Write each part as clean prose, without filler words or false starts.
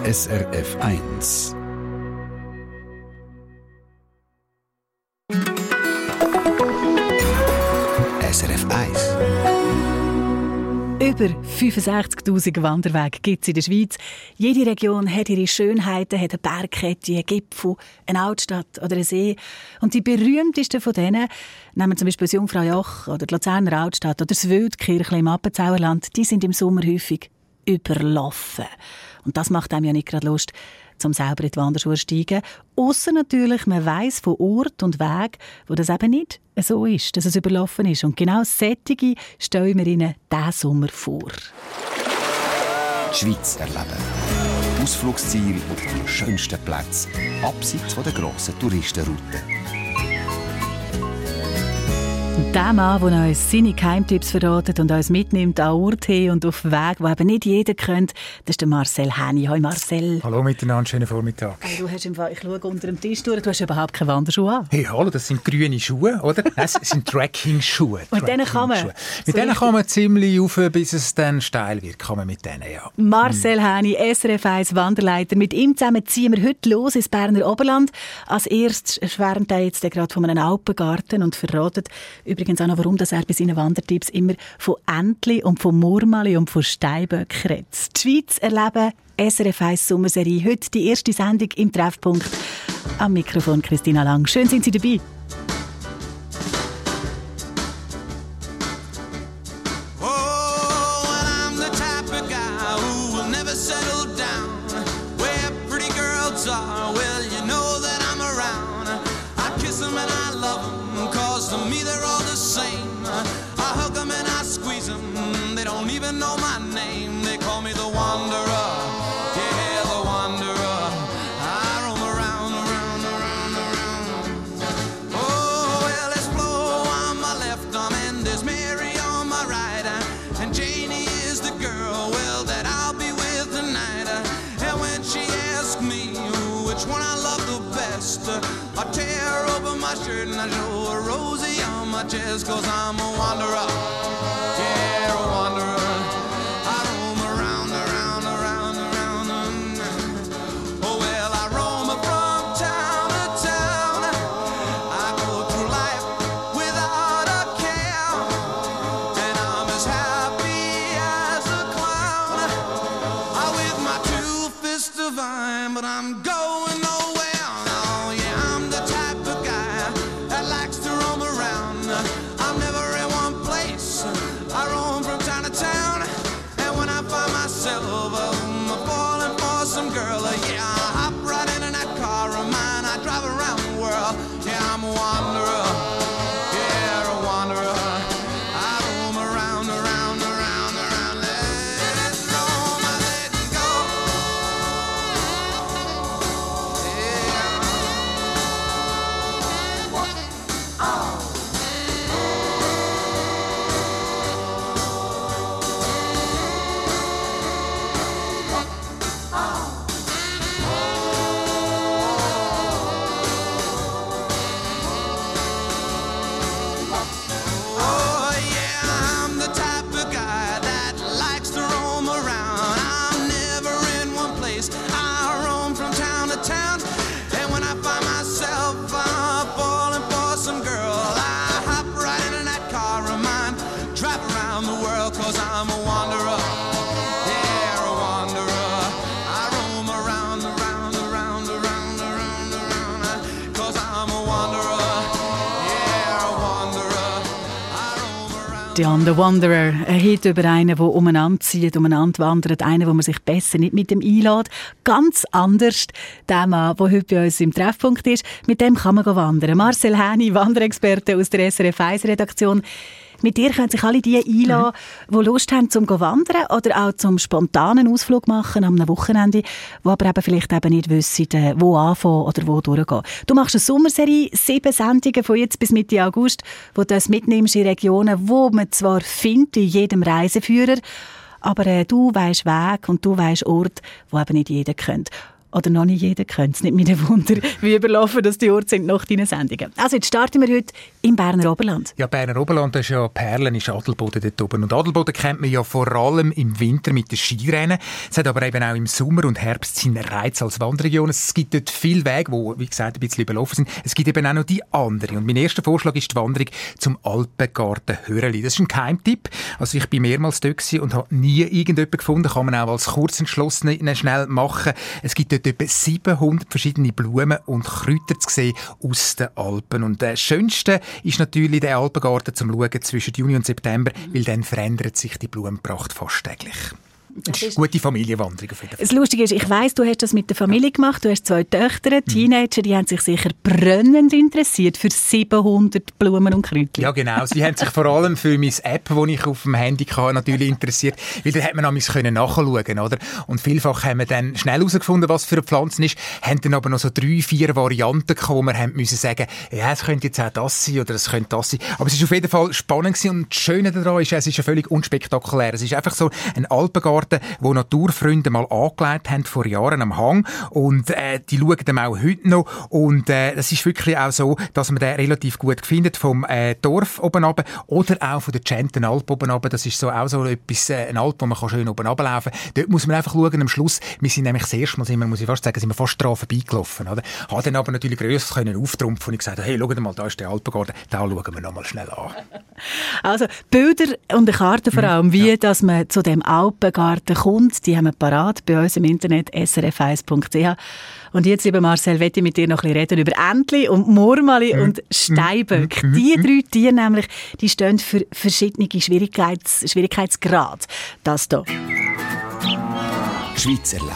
SRF 1. SRF 1. Über 65'000 Wanderwege gibt es in der Schweiz. Jede Region hat ihre Schönheiten, hat eine Bergkette, einen Gipfel, eine Altstadt oder einen See. Und die berühmtesten von denen, nehmen zum Beispiel das Jungfraujoch oder die Luzerner Altstadt oder das Wildkirchli im Appenzauerland, die sind im Sommer häufig überlaufen. Und das macht einem ja nicht gerade Lust, zum selber in die Wanderschuhe zu steigen. Ausser natürlich, man weiss von Ort und Weg, wo das eben nicht so ist, dass es überlaufen ist. Und genau solche stellen wir Ihnen diesen Sommer vor. Die Schweiz erleben. Ausflugsziele und die schönsten Plätze, abseits der grossen Touristenrouten. Der Mann, der uns seine Geheimtipps verratet und uns mitnimmt an Orte und auf Wege, die eben nicht jeder kennt, das ist der Marcel Häni. Hallo Marcel. Hallo miteinander, schönen Vormittag. Hey, du hast ich schaue unter dem Tisch durch, du hast überhaupt keine Wanderschuhe an. Hey, hallo, das sind grüne Schuhe, oder? Das sind Trekking-Schuhe. Mit denen kann man? Mit denen kann man ziemlich rauf, bis es dann steil wird, kann man mit denen, ja. Marcel Häni, SRF 1 Wanderleiter. Mit ihm zusammen ziehen wir heute los ins Berner Oberland. Als erstes schwärmt er jetzt gerade von einem Alpengarten und verratet übrigens auch noch, warum er bei seinen Wandertipps immer von Entli und von Murmeli und von Steinböck redet. Die Schweiz erleben, SRF 1 Sommerserie. Heute die erste Sendung im Treffpunkt. Am Mikrofon Christina Lang. Schön sind Sie dabei. And I show a rosy on my chest, 'cause I'm a wanderer, yeah, a wanderer. I roam around, around, around, around. Oh well, I roam from town to town. I go through life without a care, and I'm as happy as a clown. I with my two fists divine, but I'm going nowhere. Oh yeah, I'm the type of guy that likes to roam around. I'm never in one place. I roam from town to town, and when I find myself falling for some girl, yeah, I hop right in that car of mine. I drive around the world. Yeah, I'm a wanderer. Yeah, a wanderer. I roam around, around, around, around. Let it roam, I let it go. Oh yeah, I'm the type of guy that likes to roam around. I'm never in one place. I roam from town to town, and when I find myself falling for some girl, I hop right into that car of mine, drive around the world, 'cause I'm a wanderer. Yeah, a wanderer. I roam around, around, around, around, around, around, 'cause I'm a wanderer. Yeah, a wanderer. I roam around. John the Wanderer, ein Hit über einen, der umeinander zieht, umeinander wandert, einen, wo man sich besser nicht mit dem einlädt. Ganz anders der Mann, der heute bei uns im Treffpunkt ist. Mit dem kann man wandern. Marcel Häni, Wanderexperte aus der SRF 1-Redaktion. Mit dir können sich alle die einladen, die Lust haben zum Wandern oder auch zum spontanen Ausflug machen am Wochenende, die aber eben vielleicht eben nicht wissen, wo anfangen oder wo durchgehen. Du machst eine Sommerserie, 7 Sendungen von jetzt bis Mitte August, wo du das mitnimmst in Regionen, wo man zwar findet in jedem Reiseführer, aber du weisst Weg und du weisst Ort, wo eben nicht jeder kennt. Oder noch nicht jeder könnte es. Nicht mit dem Wunder, wie überlaufen das die Orte sind nach deinen Sendungen. Also jetzt starten wir heute im Berner Oberland. Ja, Berner Oberland, das ist ja Perlen, ist Adelboden dort oben. Und Adelboden kennt man ja vor allem im Winter mit den Skirennen. Es hat aber eben auch im Sommer und Herbst seinen Reiz als Wanderregion. Es gibt dort viele Wege, die, wie gesagt, ein bisschen überlaufen sind. Es gibt eben auch noch die anderen. Und mein erster Vorschlag ist die Wanderung zum Alpengarten Höreli. Das ist ein Geheimtipp. Also ich bin mehrmals dort und habe nie irgendjemanden gefunden. Kann man auch als Kurzentschlossene schnell machen. Es gibt dort etwa 700 verschiedene Blumen und Kräuter zu sehen aus den Alpen. Und das Schönste ist natürlich der Alpengarten zum Schauen zwischen Juni und September, weil dann verändert sich die Blumenpracht fast täglich. Das ist eine gute Familienwanderung auf jeden Fall. Das Lustige ist, ich weiss, du hast das mit der Familie gemacht. Du hast 2 Töchter, Teenager, die haben sich sicher brennend interessiert für 700 Blumen und Kräutchen. Ja, genau. Sie haben sich vor allem für meine App, die ich auf dem Handy hatte, natürlich interessiert, weil da hat man nachschauen können, oder? Und vielfach haben wir dann schnell herausgefunden, was für eine Pflanze ist, haben dann aber noch so 3-4 Varianten gekommen, wo wir haben müssen sagen, ja, es könnte jetzt auch das sein oder es könnte das sein. Aber es ist auf jeden Fall spannend gewesen. Und das Schöne daran ist, es ist ja völlig unspektakulär. Es ist einfach so ein Alpengarten, wo Naturfreunde mal angelegt haben vor Jahren am Hang und die schauen dann auch heute noch und das ist wirklich auch so, dass man den relativ gut findet vom Dorf oben runter oder auch von der Gentenalp oben runter. Das ist so auch so etwas, ein Alp, wo man schön oben runterlaufen kann. Dort muss man einfach schauen am Schluss. Wir sind nämlich das erste Mal, muss ich fast sagen, sind wir fast dran vorbeigelaufen, oder? Habe dann aber natürlich grösser auftrumpfen und ich gesagt, hey, schaut mal, da ist der Alpengarten, da schauen wir noch mal schnell an. Also Bilder und eine Karte vor allem, wie dass man zu dem Alpengarten kommt, die haben wir parat bei uns im Internet srf1.ch. Und jetzt, lieber Marcel, möchte ich mit dir noch ein bisschen reden über Entli und Murmeli und Steinböck. Die 3 Tiere nämlich, die stehen für verschiedene Schwierigkeitsgrade. Das hier. Die Schweiz erleben.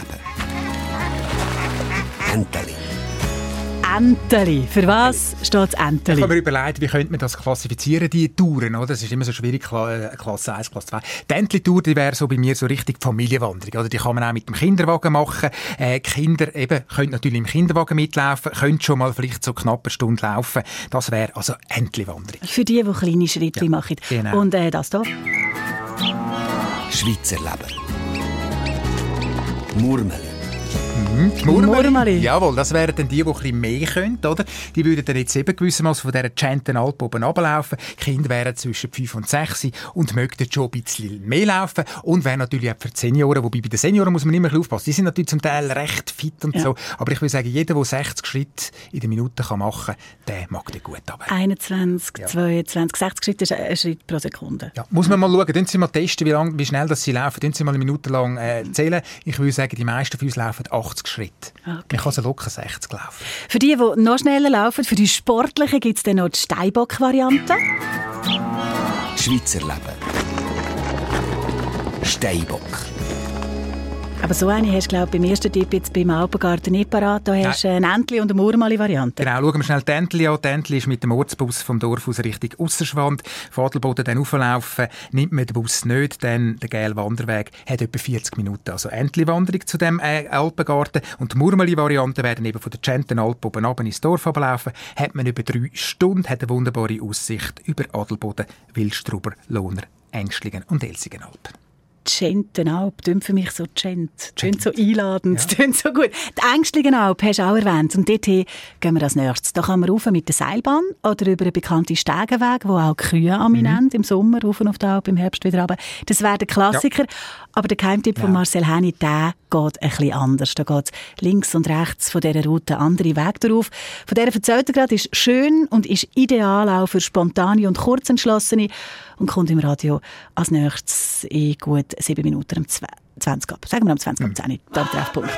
Enteli. Enteli. Für was steht das Enteli? Ich habe mir überlegt, wie könnte man das klassifizieren, die Touren, oder? Das ist immer so schwierig, Klasse 1, Klasse 2. Die Enteli-Tour, die wäre so bei mir so richtig die Familienwanderung, oder? Die kann man auch mit dem Kinderwagen machen. Kinder eben können natürlich im Kinderwagen mitlaufen, können schon mal vielleicht so knapp eine Stunde laufen. Das wäre also Enteli-Wanderung. Für die kleine Schritte machen. Genau. Und das hier? Schweiz erleben. Murmeli. Murmeli. Jawohl, das wären dann die ein bisschen mehr können, oder? Die würden dann jetzt eben gewissermaßen von dieser Gentenalp oben runterlaufen. Die Kinder wären zwischen 5 und 6 und möchten schon ein bisschen mehr laufen. Und wären natürlich auch für die Senioren, wobei bei den Senioren muss man immer ein bisschen aufpassen. Die sind natürlich zum Teil recht fit und so. Aber ich würde sagen, jeder, der 60 Schritte in der Minute machen kann, der mag den gut runter. 21, 22, 60 Schritte ist ein Schritt pro Sekunde. Ja, muss man mal schauen. Dann Sie mal testen, wie schnell das sie laufen. Dann Sie mal eine Minute lang zählen. Ich würde sagen, die meisten von uns laufen 80 Schritte. Okay. Man kann so locker 60 laufen. Für die noch schneller laufen, für die Sportlichen gibt es dann noch die Steinbock-Variante. Schweiz erleben. Steinbock. Aber so eine hast du, glaube ich, beim ersten Tipp jetzt beim Alpengarten nicht parat. Da hast du eine Entli- und eine Murmeli-Variante. Genau, schauen wir schnell die Entli an. Die Entli ist mit dem Ortsbus vom Dorf aus Richtung Ausserschwand. Von Adelboden dann rauflaufen. Nimmt man den Bus nicht, dann der gelbe Wanderweg hat etwa 40 Minuten. Also Entli-Wanderung zu dem Alpengarten. Und die Murmeli-Variante werden eben von der Gentenalp oben runter ins Dorf runterlaufen. Hat man über 3 Stunden, hat eine wunderbare Aussicht über Adelboden, Wildstruber, Lohner, Ängstlingen und Elsigenalpen. Gentenalp, klingt für mich so klingt so einladend, klingt so gut. Die Ängstlingenalp hast du auch erwähnt und dorthin gehen wir als nächstes. Da kann man rauf mit der Seilbahn oder über einen bekannten Stegenweg, wo auch Kühe am im Sommer rauf auf die Alp, im Herbst wieder runter. Das wäre der Klassiker, aber der Geheimtipp von Marcel Häni, der geht ein bisschen anders. Da geht links und rechts von dieser Route andere Wege drauf. Von dieser erzählt er gerade, ist schön und ist ideal auch für spontane und Kurzentschlossene und kommt im Radio als nächstes in gut 7 Minuten um 20 ab. Sagen wir um 20 ab 10, da der Treffpunkt.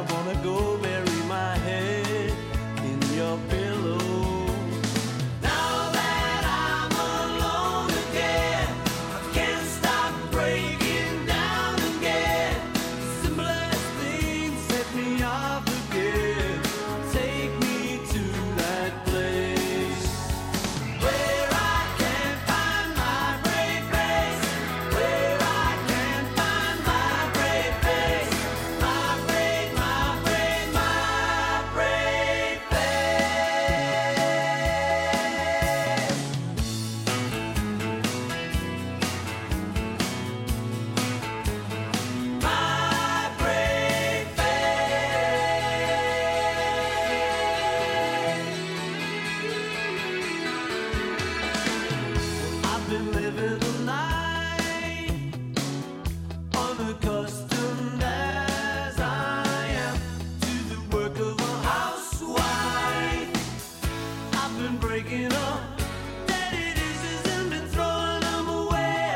I wanna go bury my head in your pillow. Now that I'm alone again, I can't stop breaking down again. Simplest things set me off again. Take me to that place where I can find my brave face, where I can find my brave face, my brave, my brave, my brave face. My brave face. I've been living the night, unaccustomed as I am to the work of a housewife. I've been breaking up dirty dishes and been throwing them away.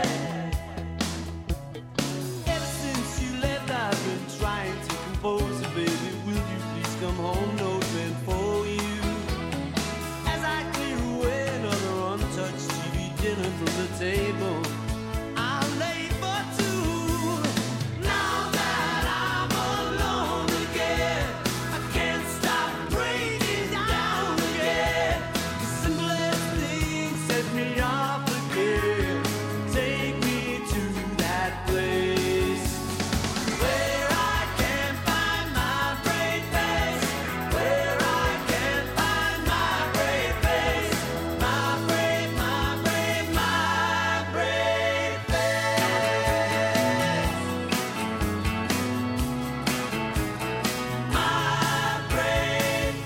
Ever since you left, I've been trying to compose it, baby. Will you please come home? No bed for you. As I clear away another untouched TV dinner from the table, I'm late for two. Now that I'm alone again, I can't stop breaking down again. The simplest things set me off again. Take me to that place where I can find my brave face, where I can find my brave face, my brave, my brave, my brave face, my brave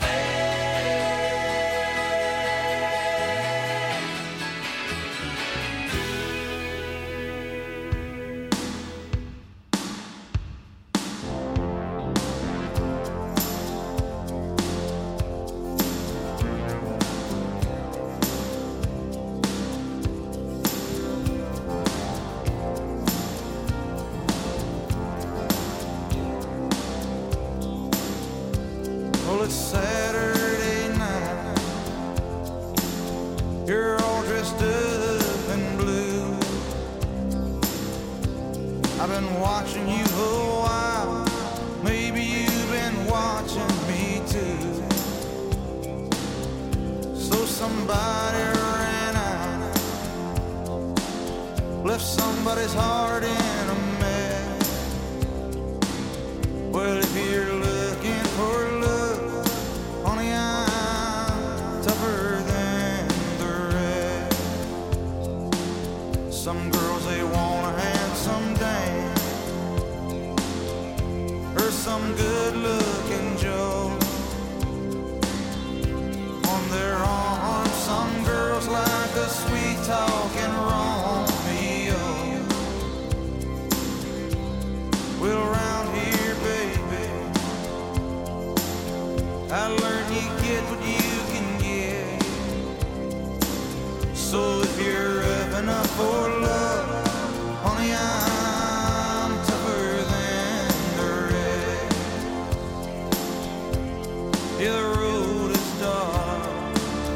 Well, it's Saturday night. You're all dressed up in blue. I've been watching you a while. Maybe you've been watching me too. So somebody ran out, left somebody's heart in a mess. Well, if you're looking for love, honey, I'm tougher than the rest. Some girls, they want a handsome dame or some good-looking Joe on their arm. Some girls like a sweet-talking Romeo. Well, around here, baby, I learned you get what you can get. So if you're up enough for love, honey, I'm tougher than the rest. Yeah, the road is dark,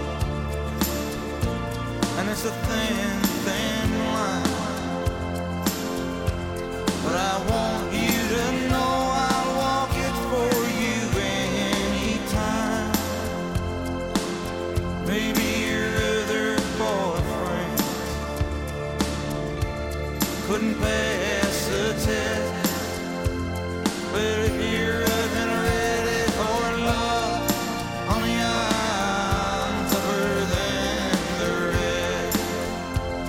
and it's a thin, thin line. But I want you to know I'll walk it for you anytime. Maybe your other boyfriend couldn't pass the test. But if you're up and ready for love, honey, I'm tougher than the rest.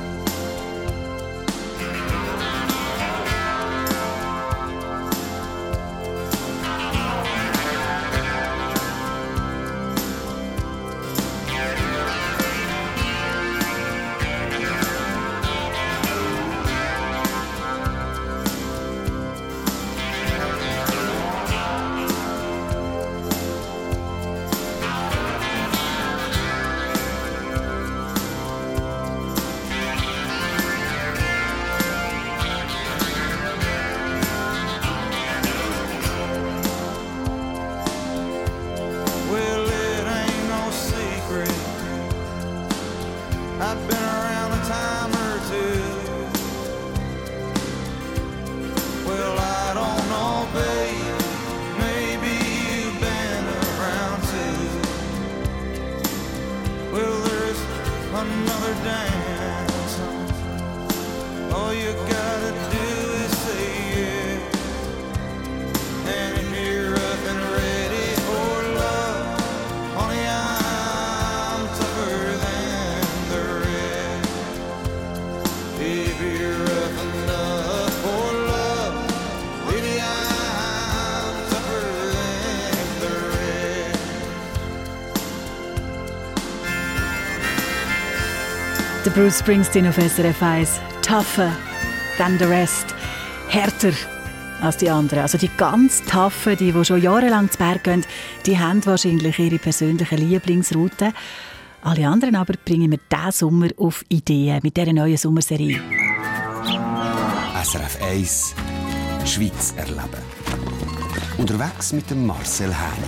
Der Bruce Springsteen auf SRF 1. Tougher than the rest. Härter als die anderen. Also die ganz toughen, die schon jahrelang zu Berg gehen, die haben wahrscheinlich ihre persönliche Lieblingsroute. Alle anderen aber bringen wir diesen Sommer auf Ideen mit dieser neuen Sommerserie. SRF 1 Schweiz erleben. Unterwegs mit dem Marcel Häni.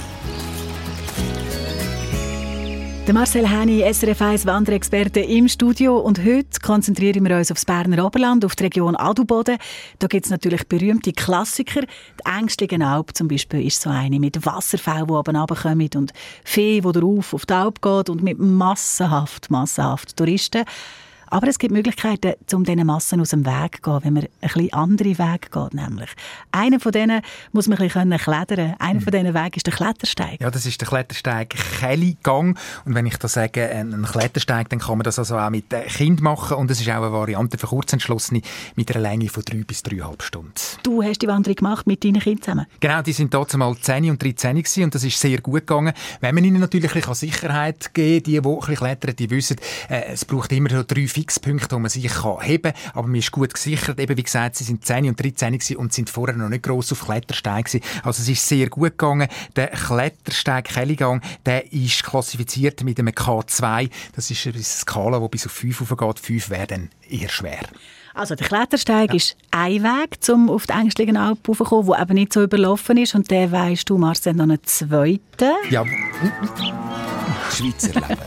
Der Marcel Häni, SRF 1 Wanderexperte im Studio. Und heute konzentrieren wir uns auf das Berner Oberland, auf die Region Adelboden. Da gibt es natürlich berühmte Klassiker. Die Ängstligenalp zum Beispiel ist so eine mit Wasserfällen, die oben runterkommen und Fee, die drauf auf die Alp geht und mit massenhaft Touristen. Aber es gibt Möglichkeiten, um diesen Massen aus dem Weg zu gehen, wenn man ein bisschen andere Wege geht. Nämlich. Einer von denen muss man ein bisschen klettern. Einer von diesen Wegen ist der Klettersteig. Ja, das ist der Klettersteig Kellygang. Und wenn ich da sage, ein Klettersteig, dann kann man das also auch mit Kind machen. Und es ist auch eine Variante für Kurzentschlossene mit einer Länge von 3 bis 3,5 Stunden. Du hast die Wanderung gemacht mit deinen Kindern zusammen? Genau, die sind dazu mal 10 und 13 gewesen, und das ist sehr gut gegangen. Wenn man ihnen natürlich ein bisschen Sicherheit geben kann, die ein bisschen klettern, die wissen, es braucht immer so 3 Fixpunkte, wo man sich heben kann. Aber man ist gut gesichert. Eben, wie gesagt, sie sind 10 und 13 gewesen und sind vorher noch nicht gross auf Klettersteig gewesen. Also es ist sehr gut gegangen. Der Klettersteig Kellygang, der ist klassifiziert mit einem K2. Das ist eine Skala, die bis auf 5 hochgeht. 5 wäre dann eher schwer. Also der Klettersteig ist ein Weg, um auf die Ängstligenalp raufzukommen, der eben nicht so überlaufen ist. Und der weisst du, Marcel, noch einen zweiten. Ja. Schweizer Leben.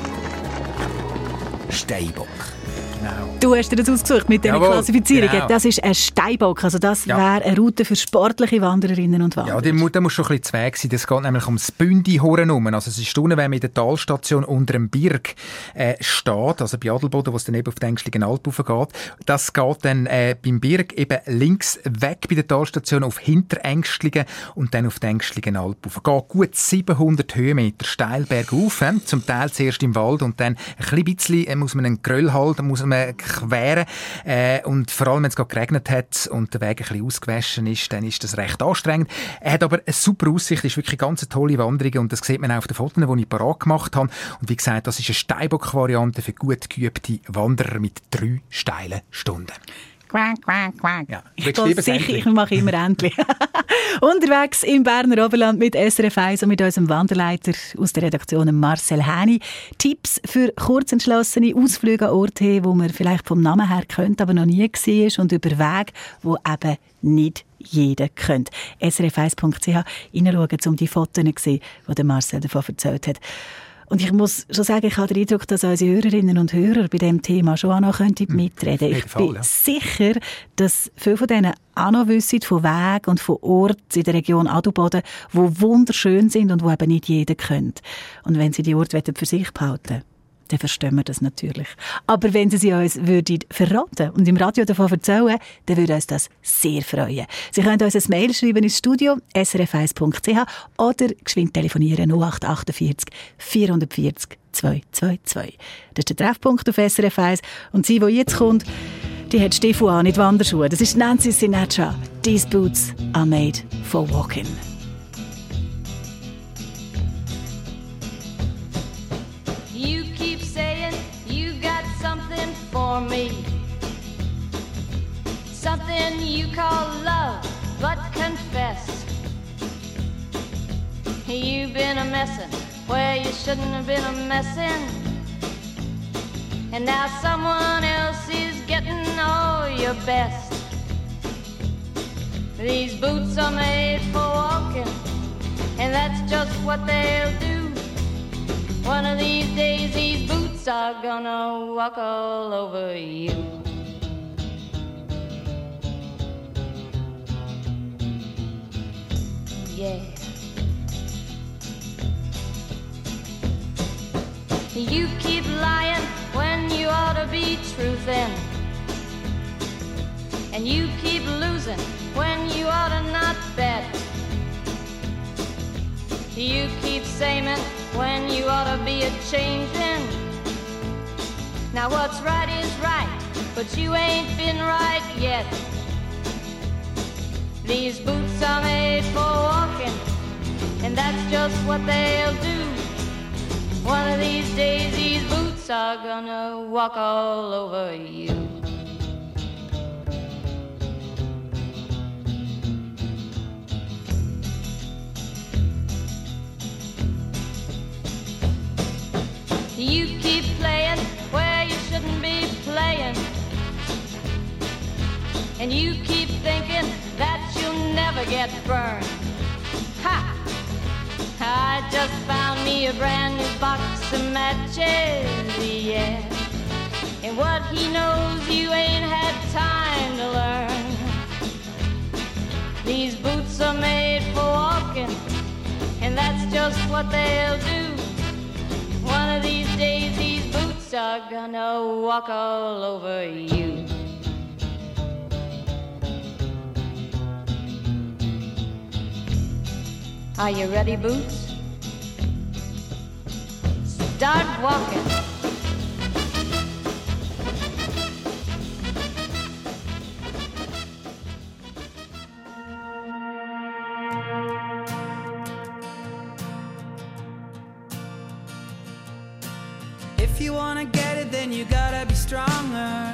Steinbock. Genau. Du hast dir das ausgesucht mit diesen Klassifizierungen. Genau. Das ist ein Steinbock. Also das wäre eine Route für sportliche Wandererinnen und Wanderer. Ja, der muss schon ein bisschen zu Weg sein. Das geht nämlich ums Bündi-Horn herum. Also es ist unten, wenn man in der Talstation unter dem Berg steht, also bei Adelboden, wo es dann eben auf die Ängstligenalp geht. Das geht dann beim Berg eben links weg bei der Talstation auf Hinterängstlingen und dann auf die Ängstligenalp rauf. Geht gut 700 Höhenmeter steil bergauf, zum Teil zuerst im Wald und dann ein bisschen muss man einen Geröll halten, muss man queren. Und vor allem, wenn es gerade geregnet hat und der Weg ein bisschen ausgewaschen ist, dann ist das recht anstrengend. Er hat aber eine super Aussicht, ist wirklich ganz eine tolle Wanderung und das sieht man auch auf den Fotos, die ich parat gemacht habe. Und wie gesagt, das ist eine Steinbock-Variante für gut geübte Wanderer mit 3 steilen Stunden. Quack, quack, quack. Ja, ich mache immer endlich. Unterwegs im Berner Oberland mit SRF 1 und mit unserem Wanderleiter aus der Redaktion Marcel Häni. Tipps für kurzentschlossene Ausflüge an Orte, wo man vielleicht vom Namen her kennt, aber noch nie gesehen ist und über Wege, wo eben nicht jeder kennt. srf1.ch hineinschauen, um die Fotos zu sehen, die Marcel davon erzählt hat. Und ich muss schon sagen, ich habe den Eindruck, dass unsere Hörerinnen und Hörer bei diesem Thema schon auch noch mitreden könnten. Ich bin sicher, dass viele von denen auch noch wissen von Wegen und von Orten in der Region Adelboden, die wunderschön sind und die eben nicht jeder kennt. Und wenn sie die Orte für sich behalten, dann verstehen wir das natürlich. Aber wenn Sie uns verraten und im Radio davon erzählen, dann würde uns das sehr freuen. Sie können uns ein Mail schreiben ins Studio, srf1.ch oder geschwind telefonieren 0848 440 222. Das ist der Treffpunkt auf SRF 1. Und sie, die jetzt kommt, die hat Stiefel an, nicht Wanderschuhe. Das ist Nancy Sinatra. These boots are made for walking. For me, something you call love, but confess you've been a messin' where you shouldn't have been a messin', and now someone else is getting all your best. These boots are made for walking, and that's just what they'll do. One of these days these boots are gonna walk all over you. Yeah. You keep lying when you ought to be truthin', and you keep losing when you ought to not bet. You keep saying when you ought to be a-changin'. Now what's right is right, but you ain't been right yet. These boots are made for walking, and that's just what they'll do. One of these days these boots boots are gonna walk all over you. You keep playing where you shouldn't be playing, and you keep thinking that you'll never get burned. Ha! I just found me a brand new box of matches, yeah. And what he knows you ain't had time to learn. These boots are made for walking, and that's just what they'll do. One of these days these boots are gonna walk all over you. Are you ready, Boots? Start walking. If you wanna get it, then you gotta be stronger.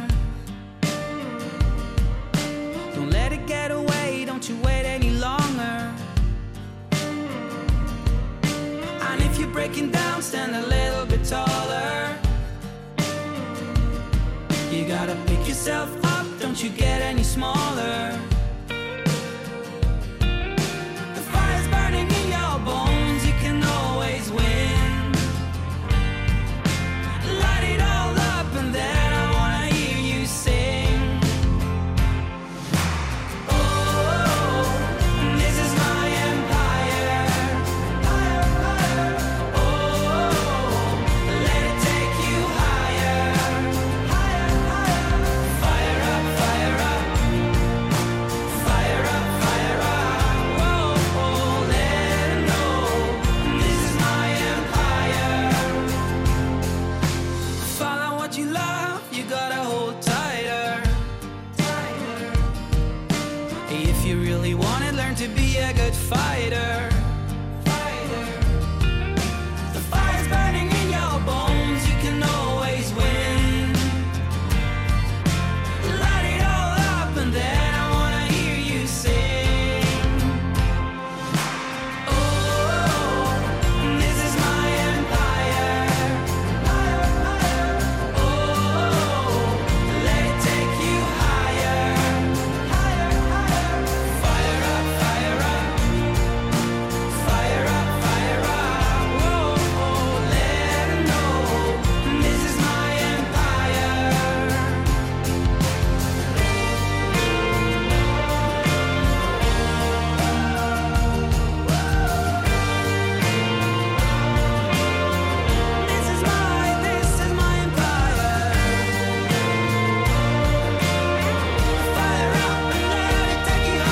Don't let it get away, don't you wait any longer. And if you're breaking down, stand a little bit taller. You gotta pick yourself up, don't you get any smaller. The fire's burning in your bones, you can always win. Light it all up and then I wanna hear you sing. Oh, this is my empire. Oh, let it take you higher. Fire up, fire up. Fire up, fire up. Oh, let it know. This is my empire. Follow what you love, you gotta hold tighter. If you really want it, learn to be a good fighter. The fire's burning in your bones, you can always win. Light it all up and then I wanna hear you sing. Oh, this is my empire. Oh, let it take you higher. Fire up, fire up. Fire up, fire up. Oh, let it know. This is my empire. This is my empire. Fire up and let it take you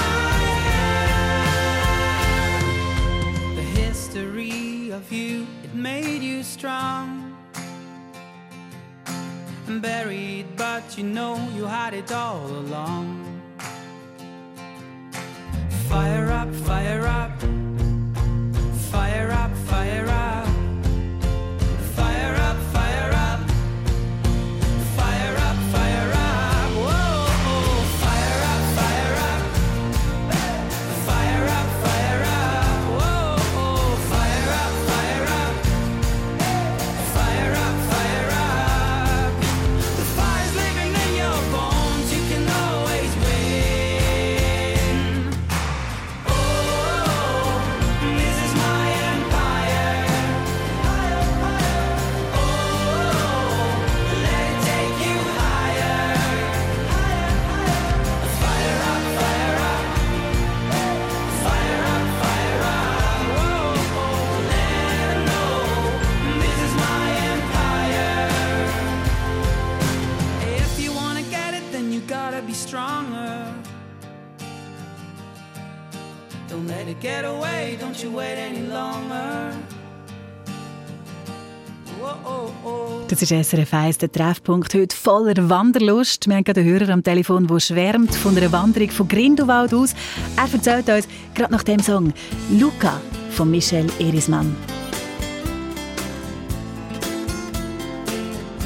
higher. The history of you, it made you strong and buried, but you know you had it all along. Fire up, fire up. Fire up, fire up. Fire up, fire up. Fire up, fire up. Whoa, fire up, fire up. Fire up, fire up. Whoa, fire up, fire up. Fire up, fire up. The fire's living in your bones, you can always win. Oh, this is my empire. Oh, let it take you higher. Fire up, fire up. Fire up, fire up. Whoa, let it know. This is my empire. If you wanna get it, then you gotta be stronger. Don't let it get away, don't you wait any longer. Whoa. Das ist SRF 1, der Treffpunkt, heute voller Wanderlust. Wir haben gerade einen Hörer am Telefon, der schwärmt von einer Wanderung von Grindelwald aus. Er erzählt uns gerade nach dem Song «Luca» von Michel Erismann.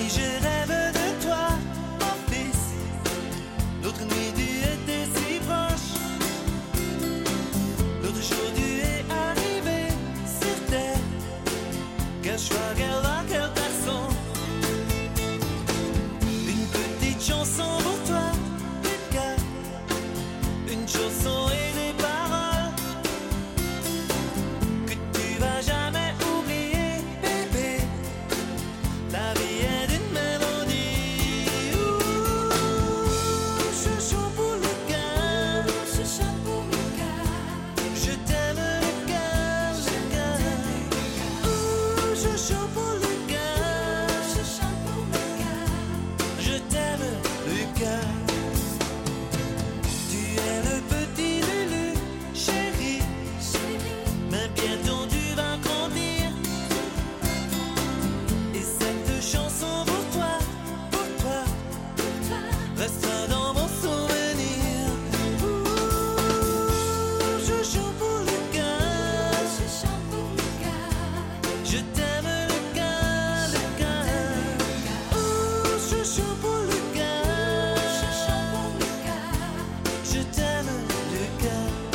nuit je rêve de toi, mon fils. L'autre nuit tu étais si proche. L'autre jour tu es arrivé sur terre. Quel choix, quel loi, quel garçon. Une petite chanson pour toi, Lucas. Une chanson et des paroles que tu vas jamais oublier, bébé. La vie est une mélodie. Ouh, chouchou pour Lucas, chouchou pour Lucas. Je t'aime Lucas, Lucas. Ouh, chouchou pour Lucas, chouchou pour Lucas. Je t'aime Lucas. Tu es le petit Lulu, chéri, mais bientôt tu vas grandir. Et cette chanson pour toi, restera dans mon souvenir. Ouh, chouchou pour Lucas, je t'aime Lucas, Lucas. Ouh, chouchou pour Lucas, je t'aime Lucas.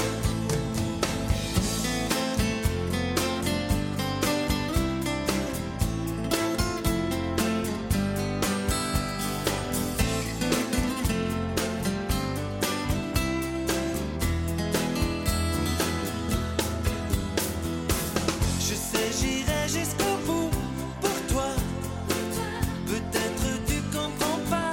Je sais, j'irai jusqu'au bout pour toi. Peut-être tu comprends pas.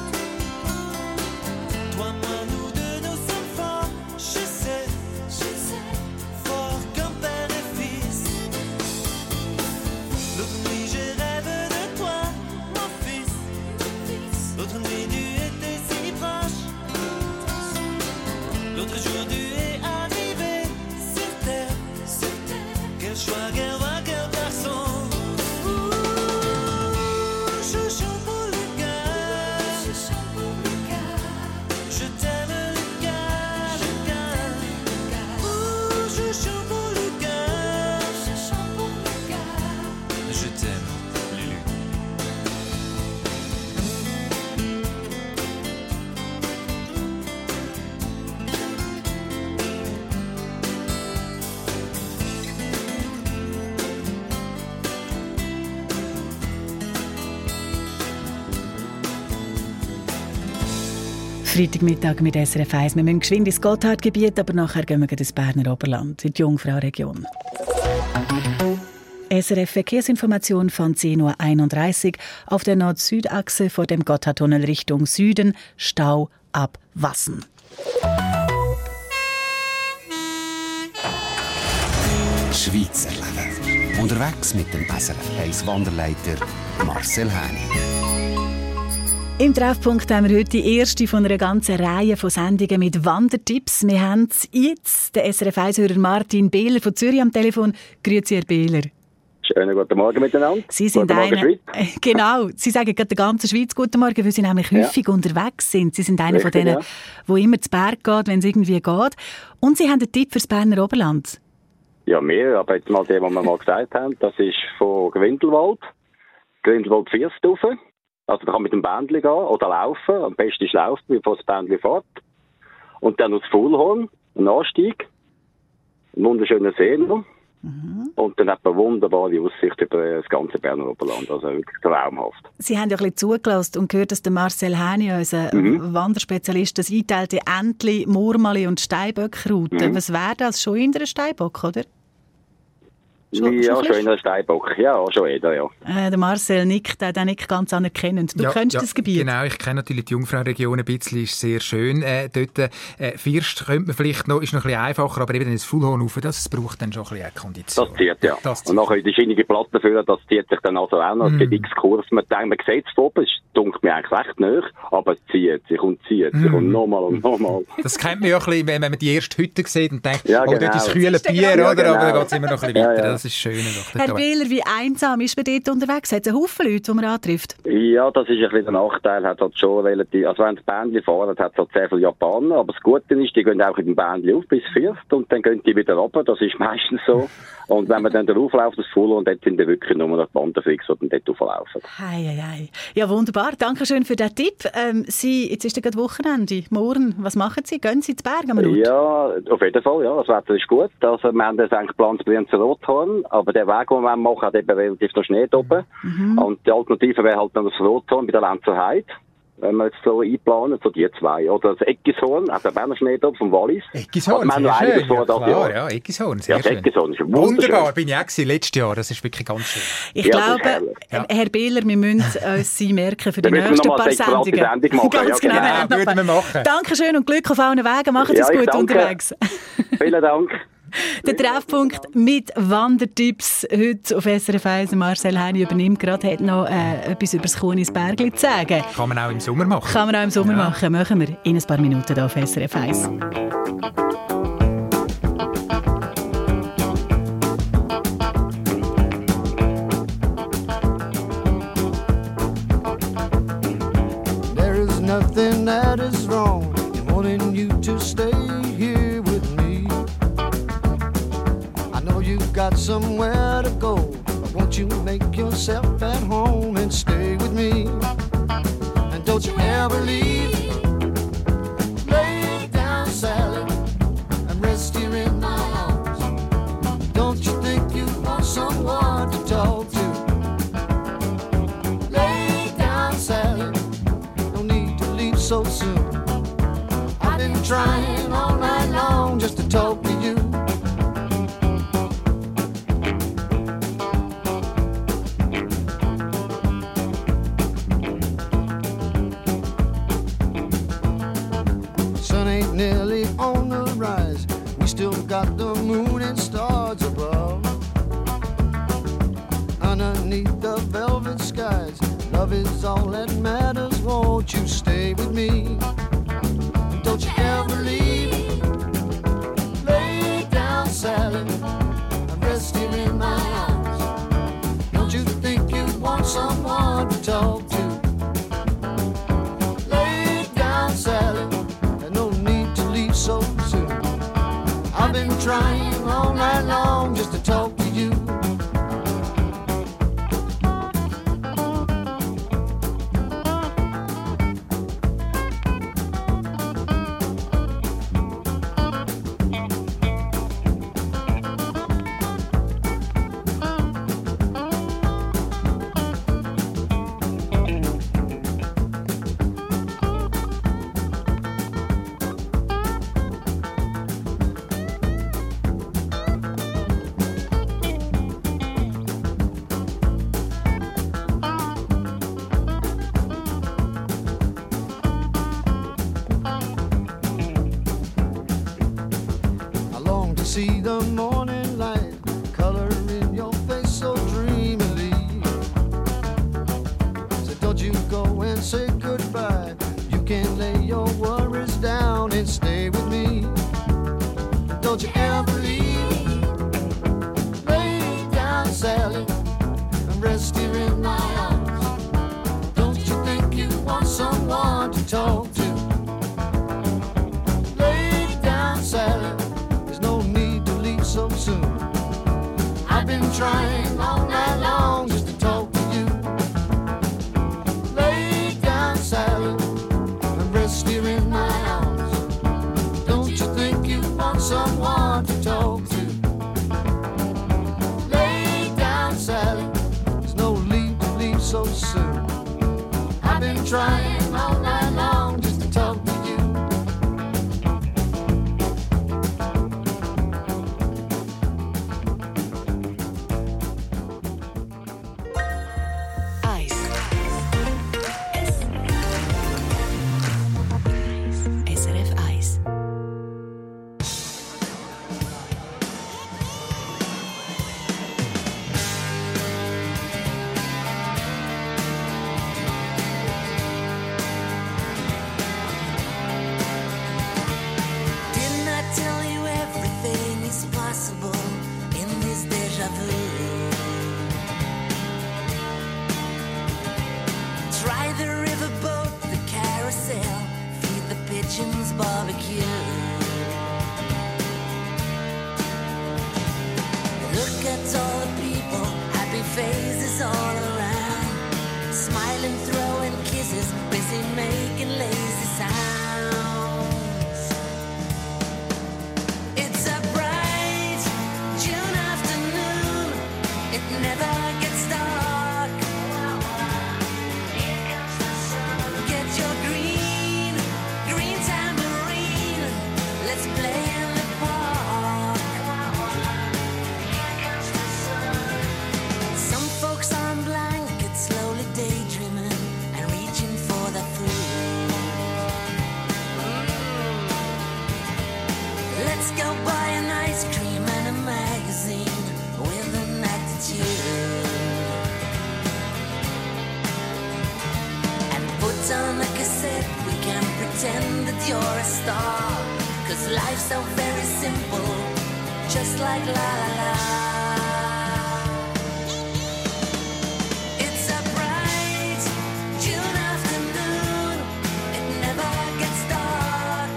Toi, moi, nous deux, nous sommes forts. Je sais, fort comme père et fils. L'autre nuit, je rêve de toi, mon fils. L'autre nuit, tu étais si proche. L'autre jour, tu es arrivé sur terre. Quel choix, quel roi, quel garçon. Ouh, chouchou pour Lucas, je t'aime Lucas, Lucas. Ouh, chouchou pour Lucas, je t'aime Lulu. Freitagmittag mit SRF 1. Wir müssen geschwind ins Gotthardgebiet, aber nachher gehen wir ins Berner Oberland, in die Jungfrauregion. SRF Verkehrsinformation von 10:31 Uhr auf der Nord-Süd-Achse vor dem Gotthardtunnel Richtung Süden. Stau ab Wassen. Schweiz erleben. Unterwegs mit dem SRF 1 Wanderleiter Marcel Häni. Im Treffpunkt haben wir heute die erste von einer ganzen Reihe von Sendungen mit Wandertipps. Wir haben jetzt den SRF 1-Hörer Martin Behler von Zürich am Telefon. Grüezi, Herr Behler. Schönen guten Morgen miteinander. Sie sind guten Morgen, einer, genau, Sie sagen gerade der ganzen Schweiz guten Morgen, weil Sie nämlich häufig unterwegs sind. Sie sind einer Richtig, von denen, der immer zu Berg geht, wenn es irgendwie geht. Und Sie haben einen Tipp fürs Berner Oberland. Ja, mehr, aber jetzt mal den, was wir mal gesagt haben, das ist von Grindelwald First rauf. Also da kann man mit dem Bändchen gehen oder laufen. Am besten ist laufen, bevor das Bändchen fährt. Und dann aus Fuhlhorn, ein Anstieg, ein wunderschöner See noch. Und dann hat man wunderbare Aussicht über das ganze Berner Oberland. Also wirklich traumhaft. Sie haben ja ein bisschen zugelassen und gehört, dass der Marcel Häni, unser Wanderspezialist, das einteilte Entli, Murmeli und Steinböck-Route. Was wäre das? Schon in der Steinbock, oder? Schon in der Steinbock. Ja, schon jeder, ja. Der Marcel nickt, der nickt ganz anerkennend. Du kennst das Gebiet? Genau, ich kenne natürlich die Jungfrauregion ein bisschen, ist sehr schön. Dort First könnte man vielleicht noch, ist noch ein bisschen einfacher, aber eben das Fuhlhorn rauf, das braucht dann schon ein bisschen Kondition. Das zieht, ja. Und nachher die scheinige Platte führen, das zieht sich dann also auch noch. Es gibt X-Kurs. Man denkt, man sieht es oben, es dunkelt mir eigentlich recht nahe, aber es zieht sich und nochmal und nochmal. Das kennt man ja ein bisschen, wenn man die erste Hütte sieht und denkt, ja, genau. dort ist kühle Bier, oder? Genau. Aber dann geht es immer noch ein bisschen weiter. Das ist schön. Herr Bieler, wie einsam ist man dort unterwegs? Hat es einen Haufen Leute, die man antrifft? Ja, das ist ein bisschen der Nachteil. Hat halt schon relativ, also wenn das Bändchen fahren, hat es halt sehr viele Japaner. Aber das Gute ist, die gehen auch in dem Bändchen auf bis 40 und dann gehen die wieder runter. Das ist meistens so. Und wenn man dann darauf läuft, das Fuller, und dort sind dann wirklich nur noch die Wanderfix, die dann dort auflaufen. Hei. Ja, wunderbar. Dankeschön für den Tipp. Jetzt ist ja gerade Wochenende. Morgen, was machen Sie? Gehen Sie ins Berg? Ja, auf jeden Fall. Ja, das Wetter ist gut. Also, wir haben das eigentlich geplant, Brienzer Rothorn. Aber der Weg, den wir machen, hat eben relativ noch Schnee oben. Und die Alternative wäre halt dann das Rothorn bei der Lenzer Heide. Wenn wir jetzt so einplanen, so die zwei. Oder das Eckishorn, also Berner Schnee da vom Wallis. Eckishorn, wir haben noch einiges vor das Jahr. Ja, Eckishorn, sehr schön. Eckishorn ist wunderbar, bin ich auch gewesen, letztes Jahr. Das ist wirklich ganz schön. Ich glaube, Herr Bieler, wir müssen uns Sie merken für die nächsten paar Sendungen. Ganz genau, würden wir machen. Dankeschön und Glück auf allen Wegen. Machen Sie es gut unterwegs. Vielen Dank. Der Treffpunkt mit Wandertipps heute auf SRF 1. Marcel Heini übernimmt gerade, hat noch etwas über das Kunisbergli zu sagen. Kann man auch im Sommer machen. Machen wir in ein paar Minuten hier auf SRF 1. There is nothing that is wrong in wanting you to stay here with me. I know you've got somewhere to go, but won't you make yourself at home and stay with me? And don't you ever leave. Lay down, Sally, and rest here in my arms. Don't you think you want someone to talk to? Lay down, Sally, no need to leave so soon. I've been trying all night long just to talk to you. Sun ain't nearly on the rise. We still got the moon and stars above. Underneath the velvet skies, love is all that matters. Won't you stay with me? Don't you ever leave. Lay down, Sally, and rest here in my arms. Don't you think you want someone to talk to? Lay down, Sally, and no need to leave so soon. I've been trying all night long just to talk to you. See the morning light, color in your face so dreamily. So don't you go and say goodbye. You can lay your worries down and stay with me. Don't you ever leave. Lay down, Sally, and rest here in my arms. Don't you think you want someone to talk to? Lay down, Sally, so soon. I've been trying all night long just to talk to you. Lay down, Sally, and rest here in my arms. Don't you think you want someone to talk to? Lay down, Sally, there's no need to leave so soon. I've been trying all night long just to talk to you. barbecue. Look at all the people, happy faces all around, smiling, throwing kisses, busy making lazy sounds. It's a bright June afternoon, it never gets dark. Here comes the sun. Get your green, green tambourine, let's play in the park. Here comes the sun. Some folks are on blankets, slowly daydreaming and reaching for the food. Let's go buy an ice cream and a magazine with an attitude. And put on a cassette, we can pretend that you're a star. 'Cause life's so very simple, just like la la la. It's a bright June afternoon, it never gets dark.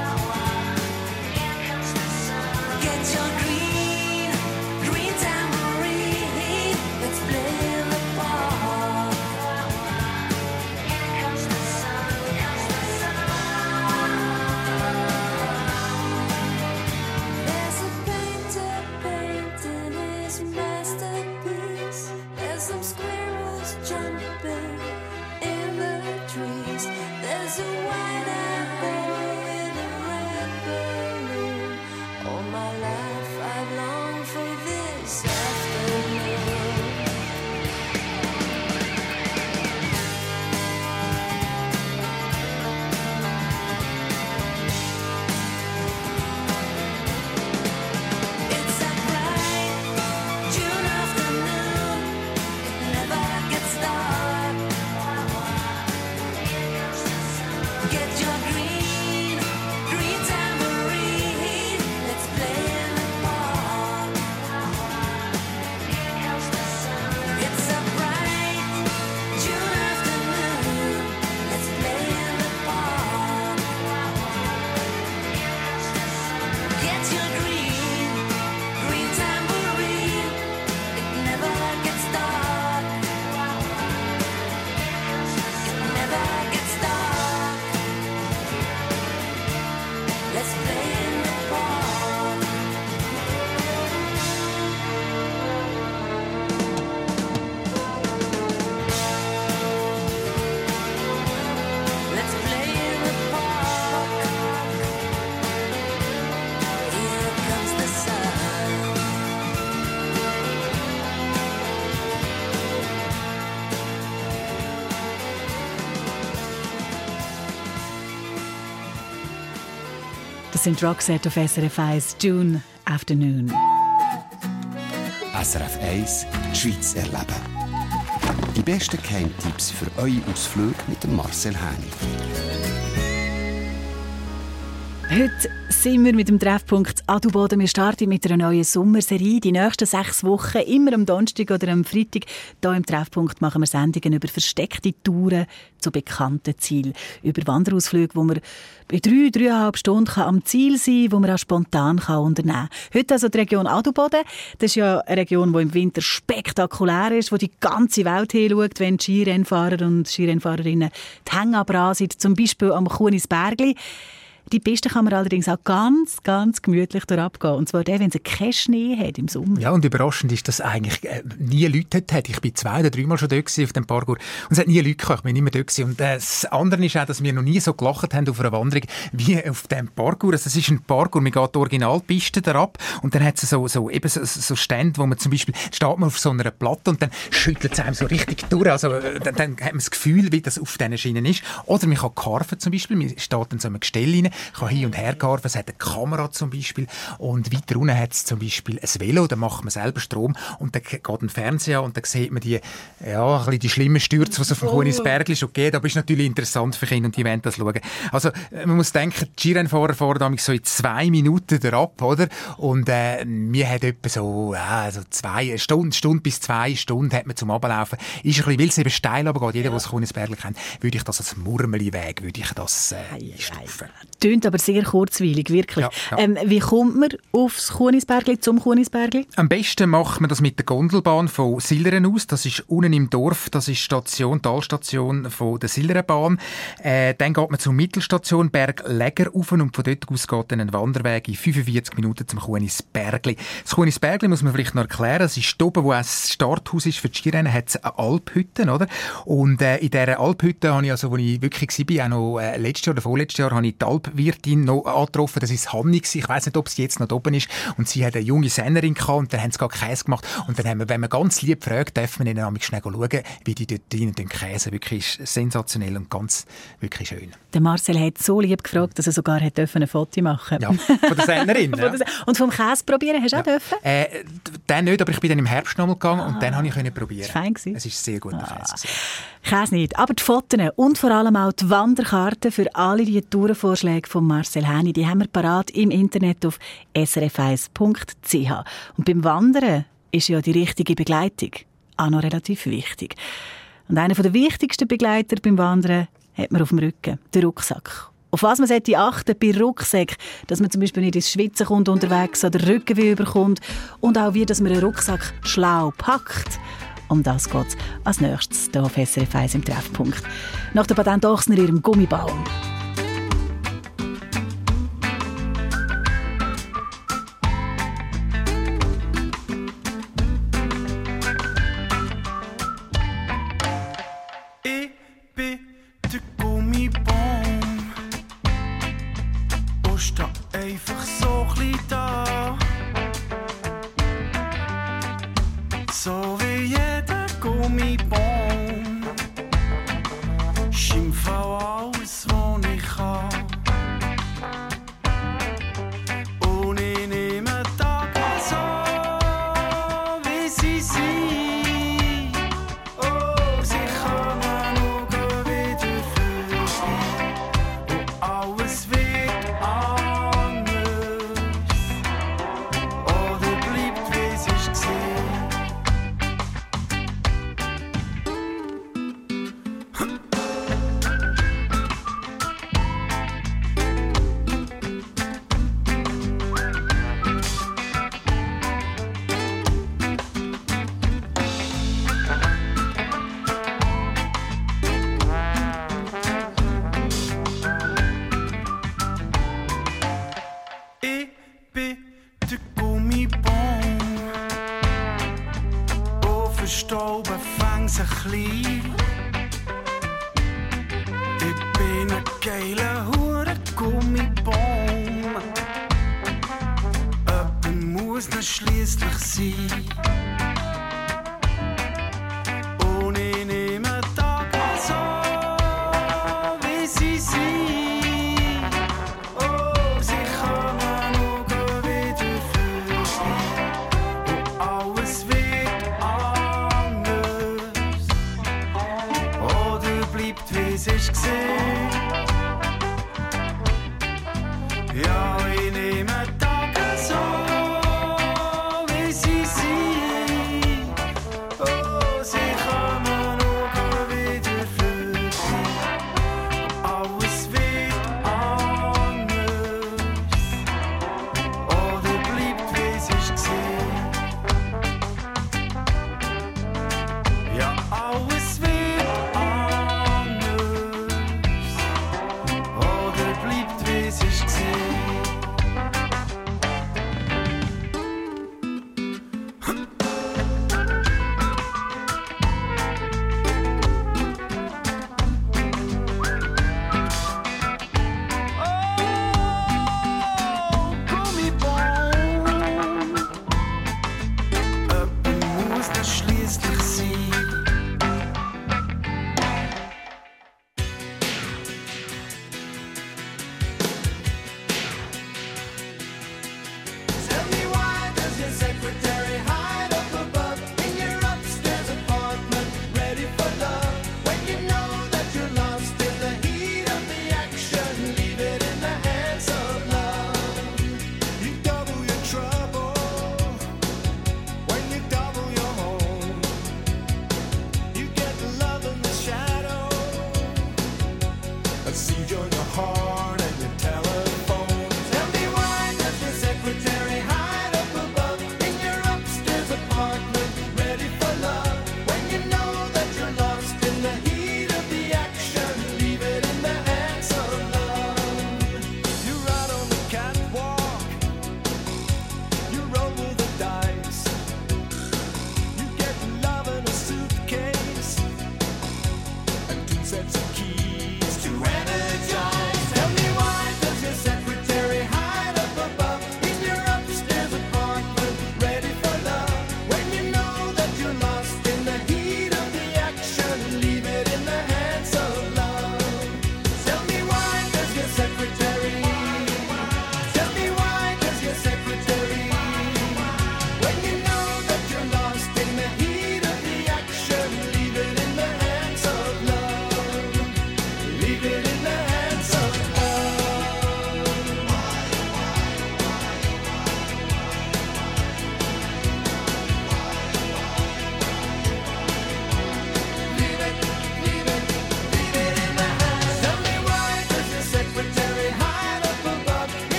Here comes the sun. Get your green, green tambourine, let's play in the park. Here comes the sun, comes the sun. There's a painter painting his masterpiece. There's some squirrels jumping in the trees. There's a white apple with a red balloon. All my life I've longed for this afternoon. It's a bright June afternoon, it never gets dark. Here comes the sun. Get your green, green tambourine, let's play in the park. Here comes the sun. It's a bright June afternoon, let's play in the park. Here comes the sun. Get your green, green tambourine, it never gets dark. It never gets dark. Let's play in the park. Let's play in the park. Here comes the sun. Das sind Roxette auf SRF 1, June Afternoon. SRF 1, die Schweiz erleben. Die besten Geheimtipps für eure Ausflüge mit dem Marcel Häni. Heute sind wir mit dem Treffpunkt Adelboden. Wir starten mit einer neuen Sommerserie. Die nächsten 6 Wochen, immer am Donnerstag oder am Freitag, hier im Treffpunkt machen wir Sendungen über versteckte Touren zu bekannten Zielen. Über Wanderausflüge, wo man bei 3,5 Stunden am Ziel sein kann, wo man auch spontan unternehmen kann. Heute also die Region Adelboden. Das ist ja eine Region, die im Winter spektakulär ist, wo die ganze Welt hinschaut, wenn die Skirennfahrer und Skirennfahrerinnen die Hänge abrasen, zum Beispiel am Kunisbergli. Die Piste kann man allerdings auch ganz, ganz gemütlich durchabgehen. Und zwar wenn es keinen Schnee hat im Sommer. Ja, und überraschend ist, dass eigentlich nie Leute hat. Ich bin 2 oder 3 Mal schon dort auf dem Parkour und es hat nie Leute gehabt. Ich bin immer dort gewesen. Und das andere ist auch, dass wir noch nie so gelacht haben auf einer Wanderung wie auf dem Parkour. Also es ist ein Parkour, man geht die Originalpiste derab und dann hat es so Stände, wo man zum Beispiel steht man auf so einer Platte und dann schüttelt es einem so richtig durch. Also dann hat man das Gefühl, wie das auf diesen Schienen ist. Oder man kann carven zum Beispiel. Man steht in so einem Gestell rein, kann hin und her carven. Es hat eine Kamera zum Beispiel. Und weiter unten hat es zum Beispiel ein Velo, da macht man selber Strom und dann geht ein Fernseher und dann sieht man die schlimmen Stürze, die es auf dem Kunisbergli schon geht. Aber ist natürlich interessant für Kinder und die wollen das schauen. Also man muss denken, die Skirennfahrer fahren damals so in 2 Minuten derab, oder? Und wir haben etwa so 2 Stunden bis 2 Stunden hat man zum Ablaufen. Ist ein bisschen, weil es eben steil runtergeht. Jeder, der das Kunisbergli kennt, würde ich das als Murmeli-Weg einstufen. Tönt aber sehr kurzweilig, wirklich. Ja, ja. Wie kommt man aufs Kunisbergli, zum Kunisbergli? Am besten macht man das mit der Gondelbahn von Silleren aus. Das ist unten im Dorf, das ist die Talstation von der Sillerenbahn. Dann geht man zur Mittelstation Bergläger rauf und von dort aus geht dann ein Wanderweg in 45 Minuten zum Kunisbergli. Das Kunisbergli muss man vielleicht noch erklären. Das ist oben, wo das Starthaus ist für die Skirennen, hat es eine Alphütte, oder? Und in dieser Alphütte habe ich, also, wo ich wirklich war, auch noch letztes Jahr oder vorletztes Jahr, habe ich die Alpwirtin noch angetroffen. Das ist Hanni gewesen. Ich weiss nicht, ob sie jetzt noch oben ist. Und sie hat eine junge Sennerin gehabt und dann haben sie gerade Käse gemacht. Und dann haben wir, wenn man ganz lieb fragt, darf man ihnen nämlich schnell schauen, wie die dort drinnen den Käse. Wirklich sensationell und ganz, wirklich schön. Der Marcel hat so lieb gefragt, dass er sogar ein Foto machen durfte. Ja, von der Sennerin. Ja. Und vom Käse probieren hast du auch dürfen? Dann nicht, aber ich bin dann im Herbst noch mal gegangen und dann konnte ich probieren. Das war fein gewesen. Es ist sehr guter Käse. Käse nicht, aber die Fotos und vor allem auch die Wanderkarten für alle die Tourenvorschläge von Marcel Häni, die haben wir parat im Internet auf srf1.ch. Und beim Wandern ist ja die richtige Begleitung auch noch relativ wichtig. Und einer der wichtigsten Begleiter beim Wandern hat man auf dem Rücken, den Rucksack. Auf was man sollte achten bei Rucksack, dass man zum Beispiel nicht ins Schwitzen kommt unterwegs oder Rückenweh überkommt und auch wie, dass man einen Rucksack schlau packt. Um das geht es als nächstes hier auf SRF 1 im Treffpunkt. Nach der Patent Ochsner ihrem Gummibaum. Ich bin der Gummibaum und steh einfach so klein da. So wie jeder Gummibaum schimpf auch alles, was ich kann. Und ich nehme Tage so, wie sie sind. Oh, sie kommen schauen wieder für und alles wird anders. Oder bleibt, wie es ist gewesen. Ich bin der Gummibaum und verstauben fängt sich klein. Ich bin ein geiler Hure-Gummibaum. Jemand muss noch schliesslich sein. Und ich nehme Tage so, wie sie sind. Oh, sie kommen schauen wieder für sie. Und alles wird anders. Oder bleibt, wie es ist gewesen. Ja, ich nehme Tage so, wie sie sind. Oh, sie kommen schauen wieder für sie. Alles wird anders. Oder bleibt, wie es ist gewesen. Ja, alles wird anders. Oder bleibt, wie es ist gewesen. Oh, Gummibaum. Jemand muss noch schliesslich sein. Tell me, why does your secretary hide up above in your upstairs apartment, ready for love? When you know that you're lost in the heat of the action, leave it in the hands of love. You double your trouble when you double your home. You get love in the shadow, a siege on your heart, and you tell her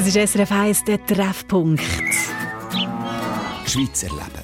ist SRF 1, der Treffpunkt. Die Schweiz erleben.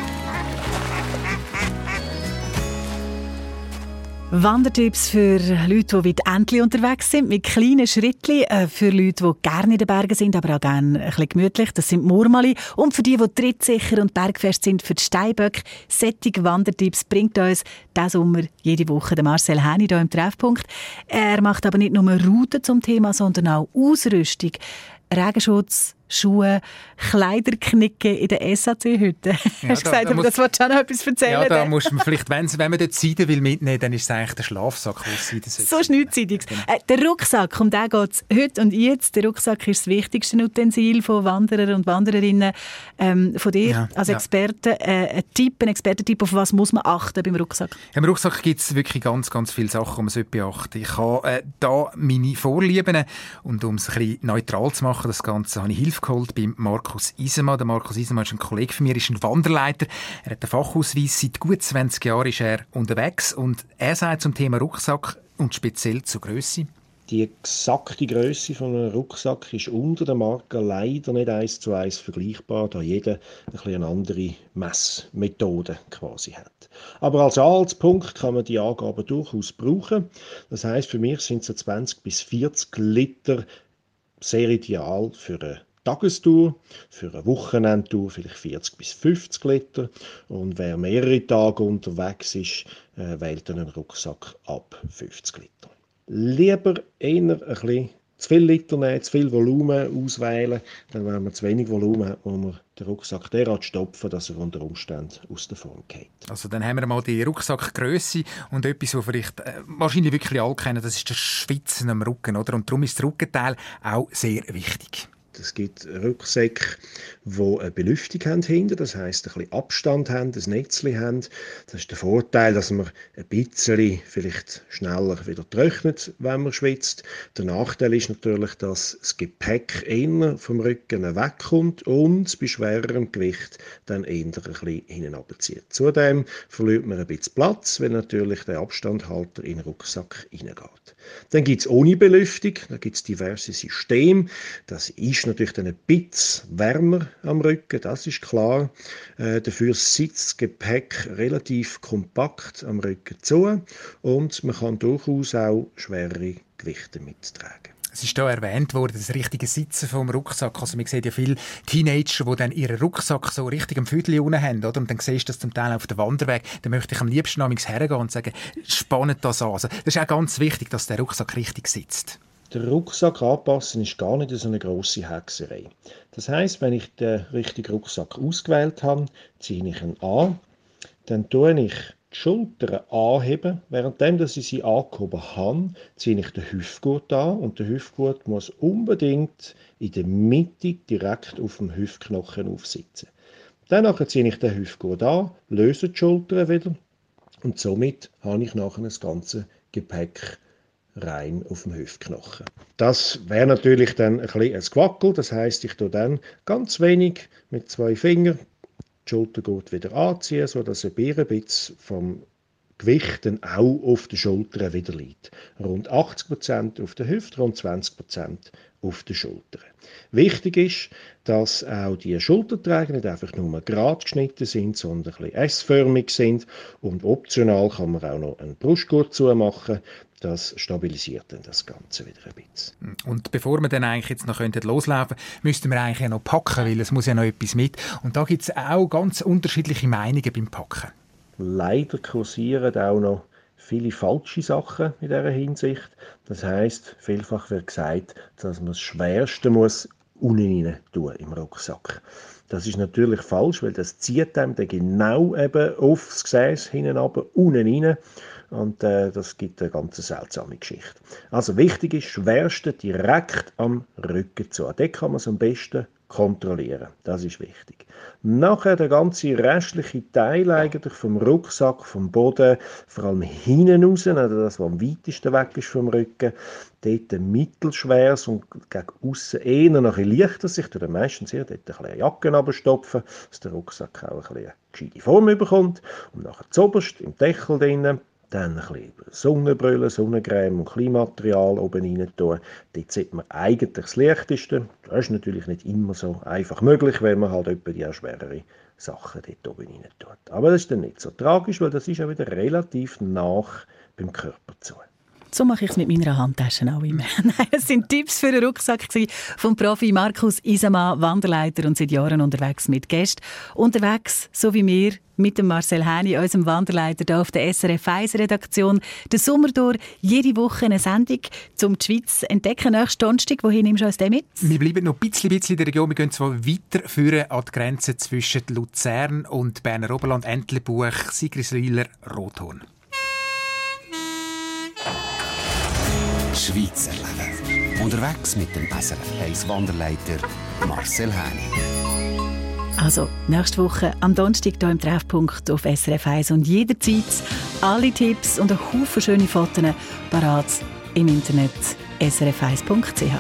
Wandertipps für Leute, die weit Entli unterwegs sind, mit kleinen Schrittli. Für Leute, die gerne in den Bergen sind, aber auch gerne ein bisschen gemütlich. Das sind die Murmeli. Und für die trittsicher und bergfest sind, für die Steinböcke. Sättige Wandertipps bringt uns diesen Sommer jede Woche der Marcel Häni hier im Treffpunkt. Er macht aber nicht nur Routen zum Thema, sondern auch Ausrüstung. Regenschutz, Schuhe, Kleiderknicken in der SAC-Hütte. Ja, Hast du gesagt, aber das wolltest du auch noch etwas erzählen? Ja, da muss man vielleicht, wenn man dort Seide will mitnehmen, dann ist es eigentlich der Schlafsack, der Seide so schneuziges. Der Rucksack, um den geht es heute und jetzt. Der Rucksack ist das wichtigste Utensil von Wanderern und Wandererinnen. Von dir als Experte ein Expertentipp, auf was muss man achten beim Rucksack? Im Rucksack gibt es wirklich ganz, ganz viele Sachen, die man beachten sollte. Ich habe da meine Vorlieben und um es ein bisschen neutral zu machen, das Ganze habe ich Hilfe geholt bei Markus Isemann. Der Markus Isemann ist ein Kollege von mir, ist ein Wanderleiter. Er hat einen Fachausweis, seit gut 20 Jahren ist er unterwegs und er sagt zum Thema Rucksack und speziell zur Grösse. Die exakte Grösse von einem Rucksack ist unter der Marke leider nicht 1:1 vergleichbar, da jeder ein bisschen eine andere Messmethode quasi hat. Aber als Anhaltspunkt kann man die Angaben durchaus brauchen. Das heisst, für mich sind so 20 bis 40 Liter sehr ideal für eine Tagestour, für eine Wochenendtour vielleicht 40 bis 50 Liter. Und wer mehrere Tage unterwegs ist, wählt einen Rucksack ab 50 Liter. Lieber eher ein bisschen zu viel Liter nehmen, zu viel Volumen auswählen. Dann, wenn man zu wenig Volumen hat, muss man den Rucksack derart stopfen, dass er unter Umständen aus der Form geht. Also dann haben wir mal die Rucksackgrösse und etwas, was vielleicht wahrscheinlich wirklich alle kennen, das ist das Schwitzen am Rücken, oder? Und darum ist das Rückenteil auch sehr wichtig. Es gibt Rucksäcke, die eine Belüftung haben hinten, das heisst, ein bisschen Abstand haben, ein Netzchen haben. Das ist der Vorteil, dass man ein bisschen vielleicht schneller wieder trocknet, wenn man schwitzt. Der Nachteil ist natürlich, dass das Gepäck eher vom Rücken wegkommt und bei schwererem Gewicht dann eher ein bisschen hinten runterzieht. Zudem verliert man ein bisschen Platz, wenn natürlich der Abstandhalter in den Rucksack reingeht. Dann gibt es ohne Belüftung, da gibt es diverse Systeme. Das ist natürlich dann ein bisschen wärmer am Rücken, das ist klar. Dafür sitzt das Gepäck relativ kompakt am Rücken zu und man kann durchaus auch schwerere Gewichte mittragen. Es ist hier erwähnt worden, das richtige Sitzen vom Rucksack. Also man sieht ja viele Teenager, die dann ihren Rucksack so richtig am Viertel unten haben, oder? Und dann siehst du das zum Teil auf dem Wanderweg. Dann möchte ich am liebsten hergehen und sagen, spannt das an. Also das ist auch ganz wichtig, dass der Rucksack richtig sitzt. Der Rucksack anpassen ist gar nicht so eine grosse Hexerei. Das heisst, wenn ich den richtigen Rucksack ausgewählt habe, ziehe ich ihn an, dann tue ich die Schultern anheben. Währenddem, dass ich sie angehoben habe, ziehe ich den Hüftgurt an und der Hüftgurt muss unbedingt in der Mitte direkt auf dem Hüftknochen aufsitzen. Danach ziehe ich den Hüftgurt an, löse die Schultern wieder und somit habe ich nachher das ganze Gepäck rein auf dem Hüftknochen. Das wäre natürlich dann ein bisschen ein Gewackel, das heisst, ich tue dann ganz wenig mit 2 Fingern die Schultergurt wieder anziehen, sodass ein bisschen vom Gewicht dann auch auf den Schultern wieder liegt. Rund 80% auf der Hüfte, rund 20% auf den Schultern. Wichtig ist, dass auch die Schulterträger nicht einfach nur gerade geschnitten sind, sondern ein bisschen S-förmig sind. Und optional kann man auch noch einen Brustgurt zumachen. Das stabilisiert dann das Ganze wieder ein bisschen. Und bevor wir dann eigentlich jetzt noch loslaufen könnten, müssten wir eigentlich noch packen, weil es muss ja noch etwas mit. Und da gibt es auch ganz unterschiedliche Meinungen beim Packen. Leider kursieren auch noch viele falsche Sachen in dieser Hinsicht. Das heisst, vielfach wird gesagt, dass man das Schwerste muss unten rein tun im Rucksack. Das ist natürlich falsch, weil das zieht einem dann genau eben aufs Gesäß hinten runter, unten rein. Und das gibt eine ganz seltsame Geschichte. Also wichtig ist, Schwerste direkt am Rücken zu. Dort kann man es am besten kontrollieren. Das ist wichtig. Nachher der ganze restliche Teil eigentlich vom Rucksack, vom Boden, vor allem hinten raus, also das, was am weitesten weg ist vom Rücken, dort ein mittelschweres und gegen aussen eher noch ein bisschen leichter. Ich tue meistens hier dort ein bisschen Jacken runterstopfen, dass der Rucksack auch ein bisschen eine gescheite Form bekommt. Und nachher zuoberst im Deckel drinnen dann ein bisschen Sonnenbrille, Sonnencreme und Klimaterial oben rein tun. Dort sieht man eigentlich das Leichteste. Das ist natürlich nicht immer so einfach möglich, weil man halt etwa die auch schwerere Sachen dort oben rein tut. Aber das ist dann nicht so tragisch, weil das ist auch wieder relativ nach beim Körper zu. So mache ich es mit meiner Handtasche auch immer. Nein, das sind Tipps für den Rucksack vom Profi Markus Isemann, Wanderleiter und seit Jahren unterwegs mit Gästen. Unterwegs, so wie wir, mit dem Marcel Häni, unserem Wanderleiter hier auf der SRF 1 Redaktion. Den Sommer durch, jede Woche eine Sendung, um die Schweiz zu entdecken. Nächsten Donnerstag, wohin nimmst du uns denn mit? Wir bleiben noch ein bisschen in der Region. Wir gehen zwar weiter führen an die Grenze zwischen Luzern und Berner Oberland, Entlebuch, Sigriswiller, Rothorn. Schweizer Leben. Unterwegs mit dem SRF 1 Wanderleiter Marcel Häni. Also, nächste Woche am Donnerstag hier im Treffpunkt auf SRF 1 und jederzeit alle Tipps und ein Haufen schöne Fotos parat im Internet srf1.ch.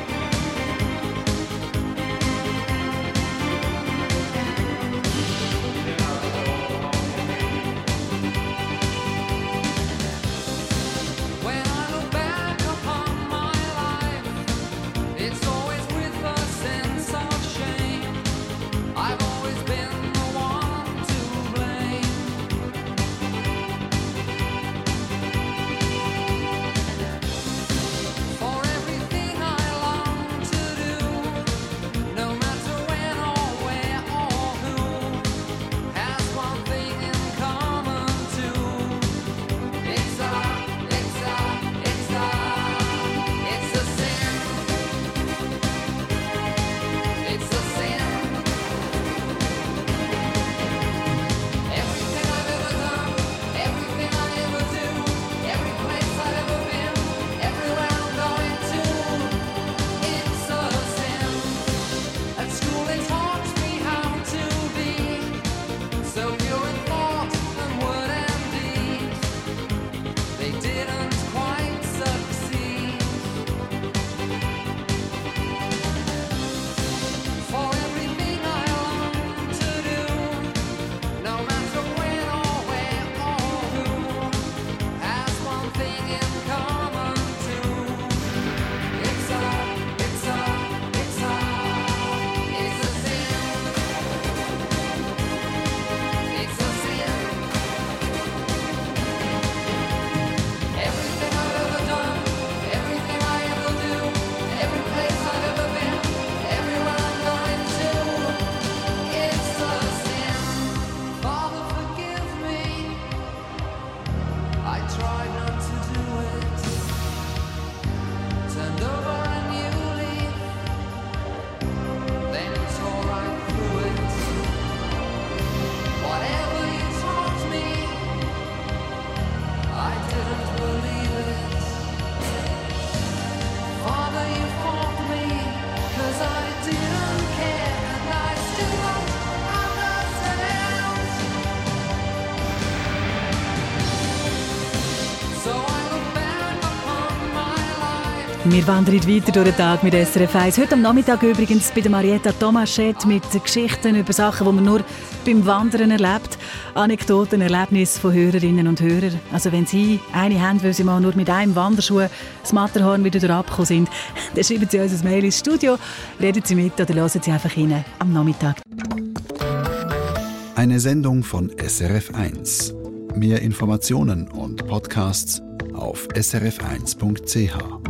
Wir wandern weiter durch den Tag mit SRF 1. Heute am Nachmittag übrigens bei der Marietta Tomaschett mit Geschichten über Sachen, die man nur beim Wandern erlebt. Anekdoten, Erlebnisse von Hörerinnen und Hörern. Also wenn Sie eine haben, weil Sie mal nur mit einem Wanderschuh das Matterhorn wieder durchgekommen sind, dann schreiben Sie uns ein Mail ins Studio, reden Sie mit oder hören Sie einfach rein am Nachmittag. Eine Sendung von SRF 1. Mehr Informationen und Podcasts auf srf1.ch.